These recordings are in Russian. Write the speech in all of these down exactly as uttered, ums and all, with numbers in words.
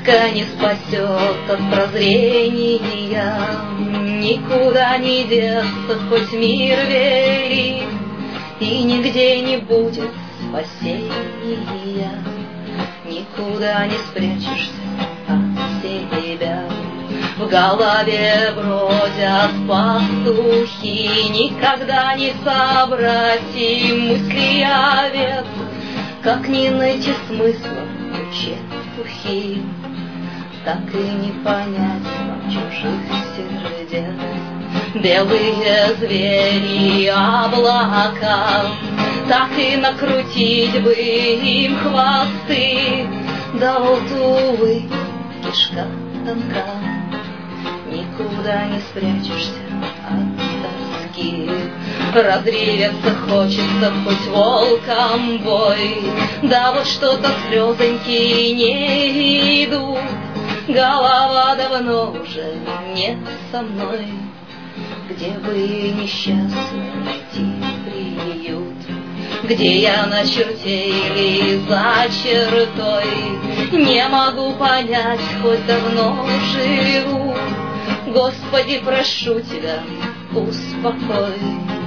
Маска не спасет от прозрения, никуда не деться, хоть мир велик, и нигде не будет спасения, никуда не спрячешься от себя. В голове бродят пастухи, никогда не собрать им мысли овец, как не найти смысла в чепухе, так и не понять вам чужих сердец. Белые звери облака, так и накрутить бы им хвосты, да вот, увы, кишка тонка, никуда не спрячешься от тоски. Разреветься хочется, хоть волком бой, да вот что-то слезоньки не идут, голова давно уже не со мной, где бы несчастный найти приют, где я на черте или за чертой, не могу понять, хоть давно живу. Господи, прошу Тебя, успокой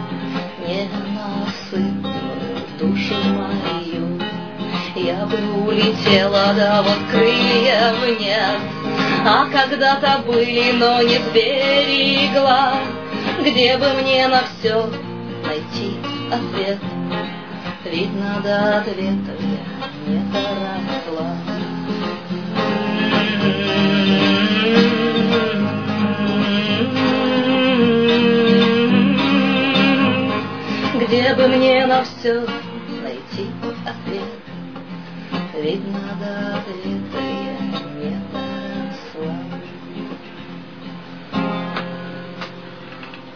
ненасытную душу мою. Я бы улетела, да вот крыльев нет, а когда-то были, но не сберегла, где бы мне на все найти ответ. Видно, до ответов я не доросла. Где бы мне на все найти ответ, видно, до ответа